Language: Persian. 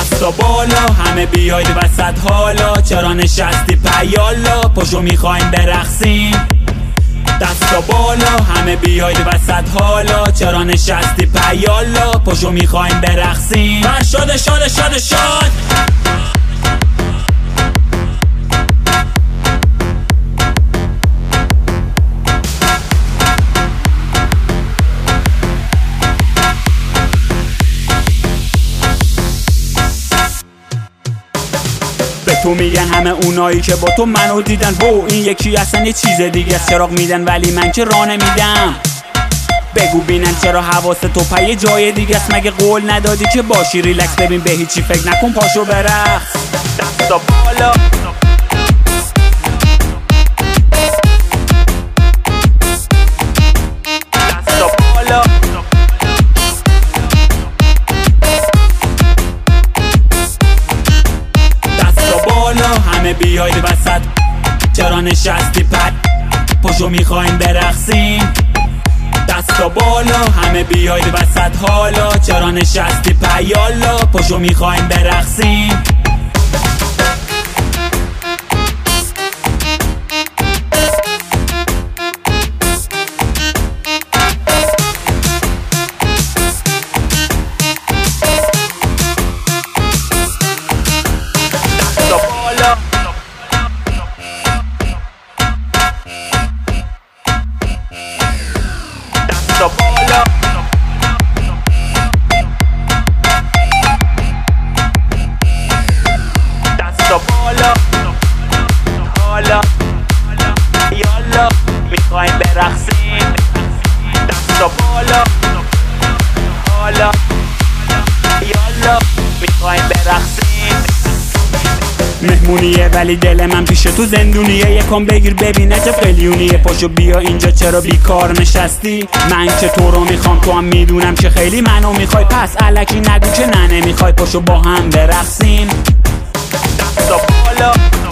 دستا بالا همه بیاید وسط حالا، چرا نشستی پیالا پاشو میخوایم برقصیم. دستا بالا همه بیاید وسط حالا، چرا نشستی پیالا پاشو میخوایم برقصیم. شاد شاد شاد شاد تو میگن همه اونایی که با تو منو دیدن بو این یکی اصلا یه چیز دیگه است. چراغ میدن ولی من که راه نمیدم. بگو بینن چرا حواست تو پای جای دیگه است. مگه قول ندادی که باشی ریلکس؟ ببین به هیچی فکر نکن پاشو برقص. دستا بالا دستا بالا همه بیاید وسط، چرا نشستی پاشو میخوایم برقصیم. دستا بالا همه بیاید وسط حالا، چرا نشستی پیالا پاشو میخوایم برقصیم. دستا بالا دستا بالا حالا یالا میخوایم برقصیم. دستا بالا حالا یالا میخوایم برقصیم. مهمونیه ولی دل من پیش تو زندونیه، یکم بگیر ببینه چه قلیونیه. پاشو بیا اینجا چرا بیکار نشستی؟ من که تو رو میخوام، تو هم میدونم که خیلی منو میخوای، پس الکی نگو که نه نمیخوای. پاشو با هم برقصیم. دستا بالا